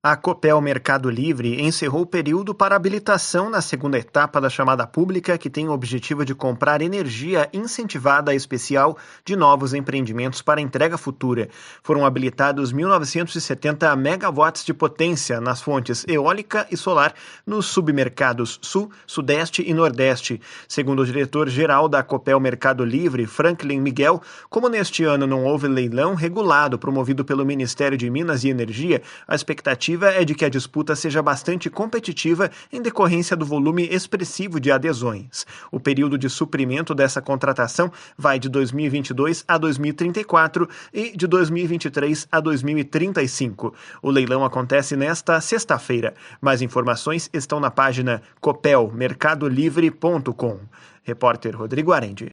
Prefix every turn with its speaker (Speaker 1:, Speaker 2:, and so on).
Speaker 1: A Copel Mercado Livre encerrou o período para habilitação na segunda etapa da chamada pública, que tem o objetivo de comprar energia incentivada especial de novos empreendimentos para entrega futura. Foram habilitados 1.970 megawatts de potência nas fontes eólica e solar nos submercados Sul, Sudeste e Nordeste. Segundo o diretor-geral da Copel Mercado Livre, Franklin Miguel, como neste ano não houve leilão regulado promovido pelo Ministério de Minas e Energia, a expectativa é de que a disputa seja bastante competitiva em decorrência do volume expressivo de adesões. O período de suprimento dessa contratação vai de 2022 a 2034 e de 2023 a 2035. O leilão acontece nesta sexta-feira. Mais informações estão na página copelmercadolivre.com. Repórter Rodrigo Arendi.